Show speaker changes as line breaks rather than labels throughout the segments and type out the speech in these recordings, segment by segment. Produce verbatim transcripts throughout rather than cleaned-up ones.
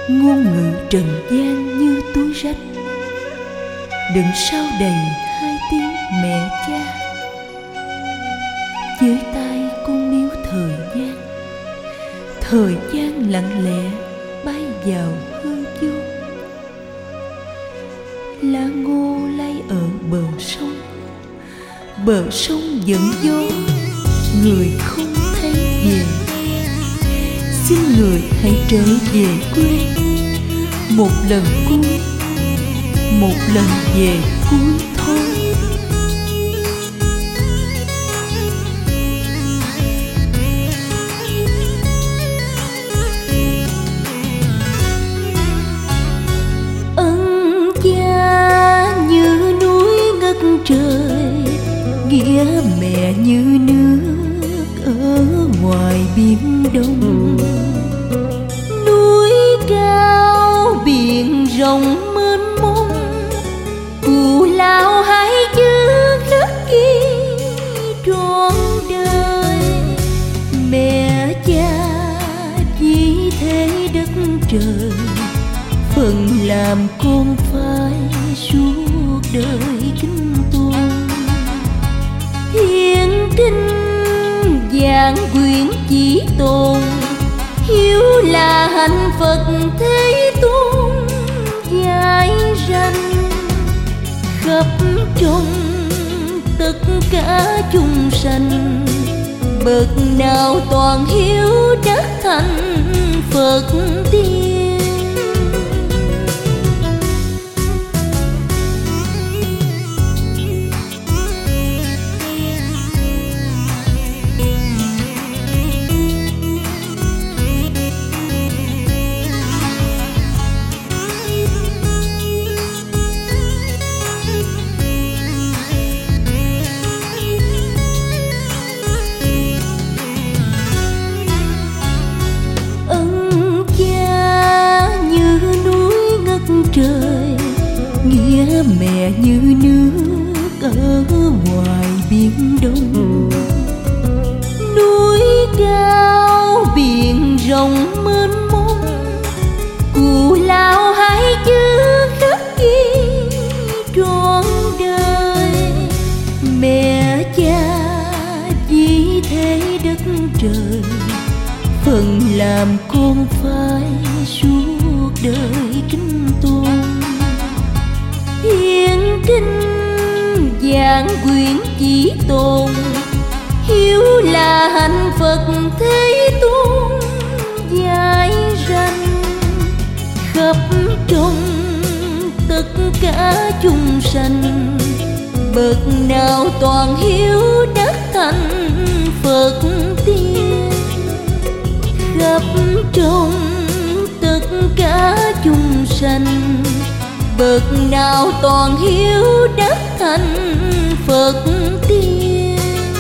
ngôn ngữ trần gian như túi rách, đựng sao đầy hai tiếng mẹ cha. Với tay con níu thời gian, thời gian lặng lẽ bay vào hư vô. Lá ngô lay ở bờ sông, bờ sông dẫn gió, người không thấy về. Xin người hãy trở về quê, một lần cuối, một lần về cuối thôi. Ân cha như núi ngất trời, nghĩa mẹ như nước ở ngoài biển Đông. Núi cao biển rộng mênh mông, cù lao hái giữ đất ghi trọn đời. Mẹ cha vì thế đất trời, phần làm con phải suốt đời kính tôn. Hiền kinh giảng quyển chỉ tồn, hiếu là hạnh Phật Thế Tôn dạy rằng. Khắp trong tất cả chúng sanh, bậc nào toàn hiếu đắc thành Phật tiên. Trời nghĩa mẹ như nước ở ngoài biển Đông. Núi cao biển rộng mênh mông, cù lao hái giữ đất ghi trọn đời. Mẹ cha vì thế đất trời, phần làm con phải suốt đời kính tôn. Hiền kinh giảng quyển chỉ tồn, hiếu là hạnh Phật Thế Tôn dạy rằng. Khắp trong tất cả chúng sanh, bậc nào toàn hiếu đắc thành Phật tiên. Khắp trong tất cả chúng sanh, bậc nào toàn hiếu đắc thành Phật tiên.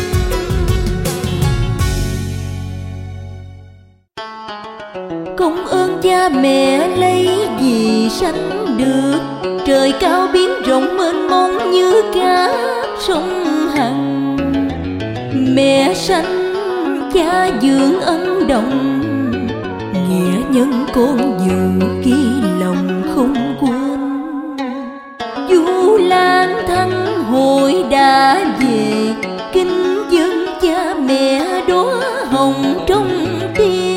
Công ơn cha mẹ lấy gì sanh được, trời cao biển rộng mênh mông như cá sông Hằng. Mẹ sanh cha dưỡng ân đồng, nghĩa nhân con giữ ký lòng không quên. Du lang thăng hội đã về, kính dân cha mẹ đóa hồng trong tim.